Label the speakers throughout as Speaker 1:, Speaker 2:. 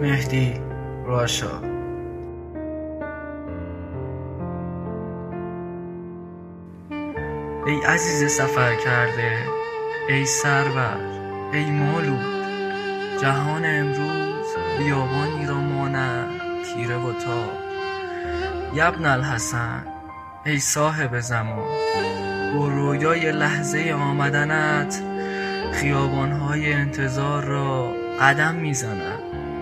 Speaker 1: مهدی راشا. ای عزیز سفر کرده، ای سرور، ای مالود، جهان امروز بیابانی را مانند تیره و تاب. یبن الحسن، ای صاحب زمان، با رویای لحظه آمدنت خیابانهای انتظار را قدم میزنم.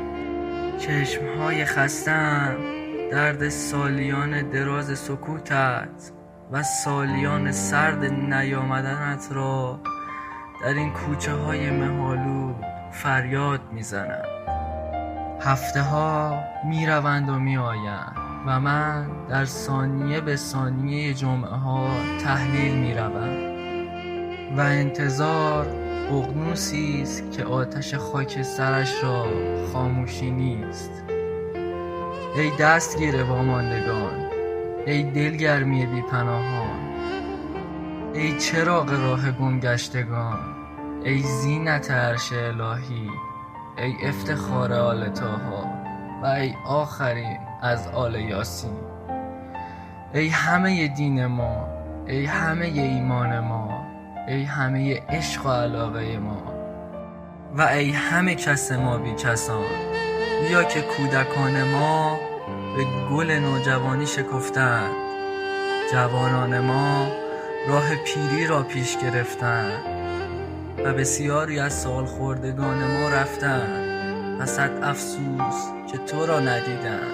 Speaker 1: چشمهای خسته‌ام درد سالیان دراز سکوتت و سالیان سرد نیامدنت را در این کوچه های مه‌آلود فریاد میزنم. هفته ها می روند و می آیند و من در ثانیه به ثانیه جمعه ها تحلیل می روم و انتظار اقنوسی است که آتش خاک سرش را خاموشی نیست. ای دستگیر واماندگان، ای دلگرمی بی پناهان، ای چراغ راه گمگشتگان، ای زینت عرش الهی، ای افتخار آل طاها و ای آخرین از آل یاسین. ای همه دین ما، ای همه ایمان ما، ای همه عشق و علاقه ما و ای همه کس ما بی کسان. بیا که کودکان ما به گل نوجوانی شکفتند، جوانان ما راه پیری را پیش گرفتند و بسیاری از سالخوردگان ما رفتند و صد افسوس که تو را ندیدند.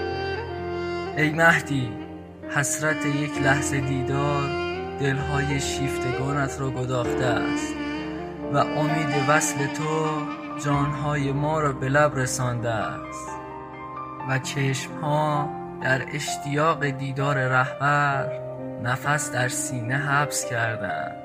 Speaker 1: ای مهدی، حسرت یک لحظه دیدار دلهای شیفتگانت را گداخته است و امید وصل تو جانهای ما را به لب رسانده است و چشمها در اشتیاق دیدار رهبر نفس در سینه حبس کردند.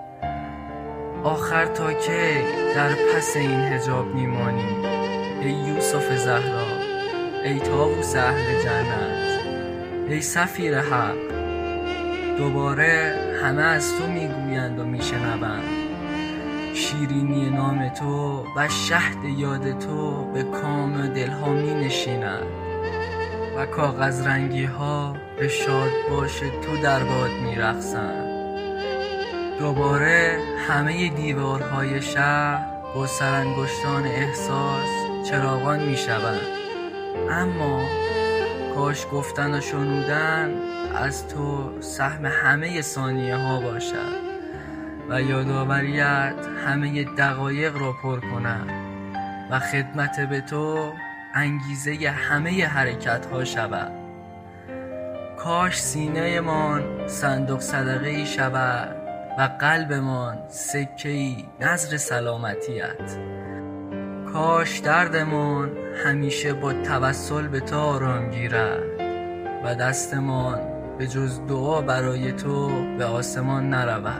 Speaker 1: آخر تا کی در پس این حجاب میمانی؟ ای یوسف زهرا، ای طاووس اهل جنت، ای سفیر حق. دوباره همه از تو میگویند و میشنوند، شیرینی نام تو و شهد یاد تو به کام دلها می نشیند و کاغذ رنگی ها به شاد باش تو در باد می رقصند. دوباره همه دیوارهای شهر با سرانگشتان احساس چراغان می شوند. اما کاش گفتن و شنودن از تو سهم همه ثانیه ها باشد و یادآوریت همه دقایق را پر کند و خدمت به تو انگیزه همه حرکت ها شود. کاش سینه مان صندوق صدقه ای شود و قلبمان سکه ای نذر سلامتیت. کاش دردمان همیشه با توسل به تو آرام گیرد و دستمان به جز دعا برای تو به آسمان نرود.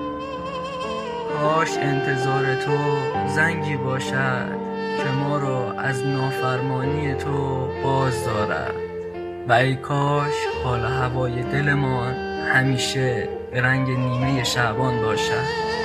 Speaker 1: کاش انتظار تو زنگی باشد که ما را از نافرمانی تو باز دارد و ای کاش حال هوای دلمان همیشه به رنگ نیمه شعبان باشد.